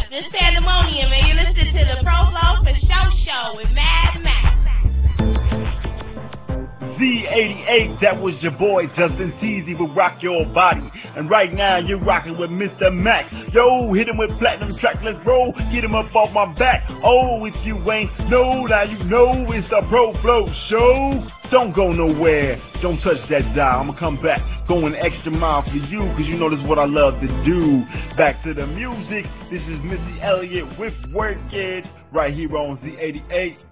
This pandemonium, and you're listening to the Pro Flow for Show with Mad Max. Z88, that was your boy Justin Teasy with Rock Your Body. And right now you're rocking with Mr. Max. Yo, hit him with platinum track, let's roll. Get him up off my back. Oh, if you ain't know, now you know it's the Pro Flow Show. Don't go nowhere. Don't touch that dial. I'ma come back, going extra mile for you, cause you know this is what I love to do. Back to the music. This is Missy Elliott with Work It, right here on Z88.